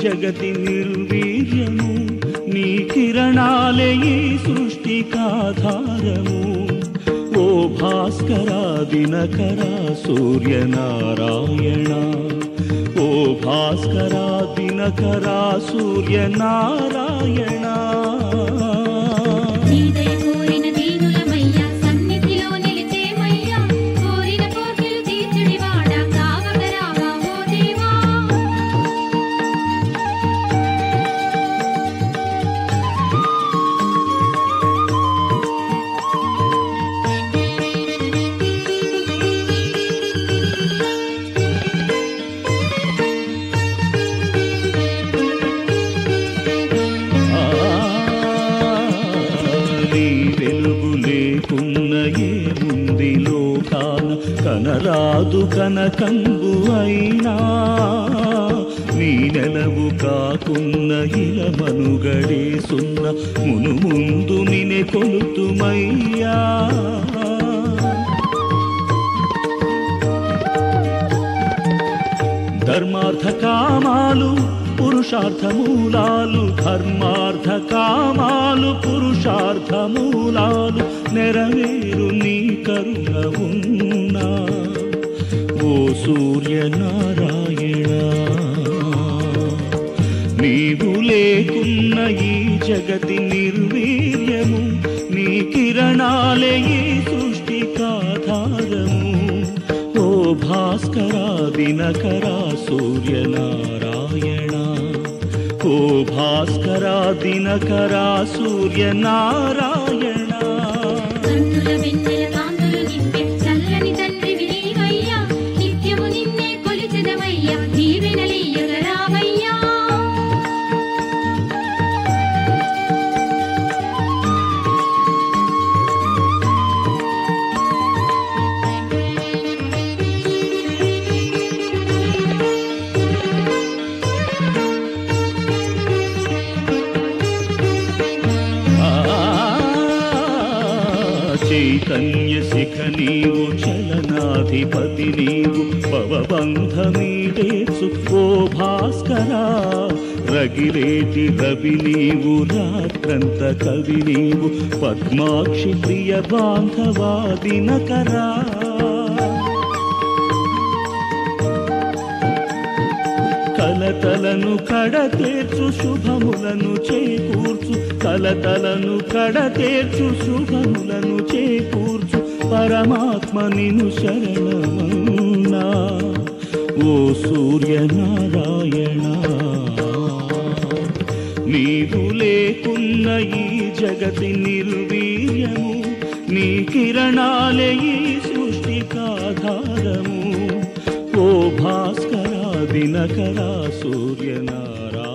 జగతి నిర్వీర్యము నీ కిరణాలే ఈ సృష్టికాధారము ఓ భాస్కరా దినకరా సూర్యనారాయణ ఓ భాస్కరా దినకరా సూర్యనారాయణ కనరాదు కనకంబు అయినా నీ నెలవు కాకున్న ఇలా మనుగడేసున్న మును ముందు నినే కొలుతుమయ్యా ధర్మార్థ కామాలు పురుషార్థమూలాలు ధర్మార్థ కామాలు పురుషార్థమూలాలు నెరవేరు నీ కరుణ ఉన్నా ఓ సూర్యనారాయణ నీవు లేకున్న ఈ జగతి నిర్వీర్యము నీ కిరణాలే ఈ సృష్టికాధారము ఓ భాస్కరా దినకరా సూర్యనారాయణ ఓ భాస్కరా దినకరా సూర్యనారాయణ చైతన్య శిఖ నీవు చలనాధిపతి నీవు భవబంధమీడేసు ఓ భాస్కరా రగిలేటి రవి నీవు రాత్రంత కవి నీవు పద్మాక్షి ప్రియ బాంధవా దినకరా కలతలను కడతేర్చు శుభములను చేకూర్చు కలతలను కడతేర్చు శుభములను చేకూర్చు పరమాత్మ నిను శరణమన్నా ఓ సూర్యనారాయణ నీవు లేకున్న ఈ జగతి నిర్వీర్యము నీ కిరణాలే ఈ సృష్టికాధారము ఓ భాస్కరా దినకరా సూర్యనారాయణ